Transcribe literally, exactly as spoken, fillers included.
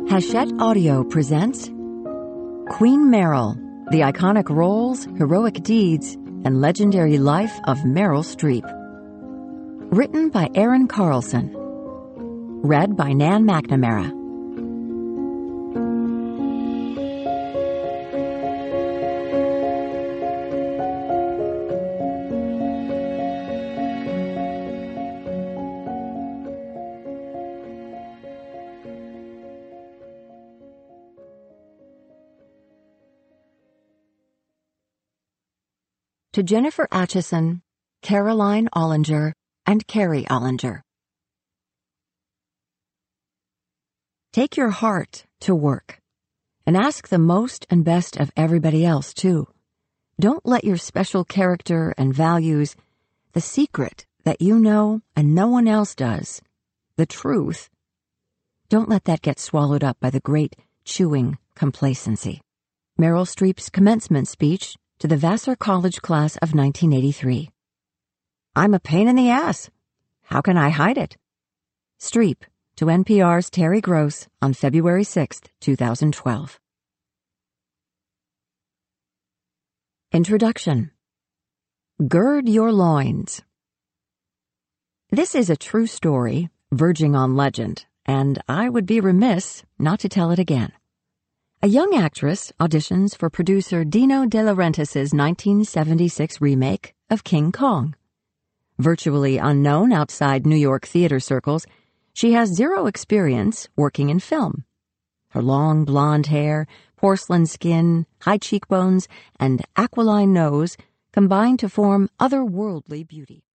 Hachette Audio presents Queen Meryl, the iconic roles, heroic deeds, and legendary life of Meryl Streep. Written by Aaron Carlson. Read by Nan McNamara. To Jennifer Acheson, Caroline Ollinger, and Carrie Ollinger. Take your heart to work, and ask the most and best of everybody else, too. Don't let your special character and values, the secret that you know and no one else does, the truth, don't let that get swallowed up by the great, chewing complacency. Meryl Streep's commencement speech to the Vassar College class of nineteen eighty-three. I'm a pain in the ass. How can I hide it? Streep to N P R's Terry Gross on February sixth, two thousand twelve. Introduction. Gird your loins. This is a true story, verging on legend, and I would be remiss not to tell it again. A young actress auditions for producer Dino De Laurentiis' nineteen seventy-six remake of King Kong. Virtually unknown outside New York theater circles, she has zero experience working in film. Her long blonde hair, porcelain skin, high cheekbones, and aquiline nose combine to form otherworldly beauty.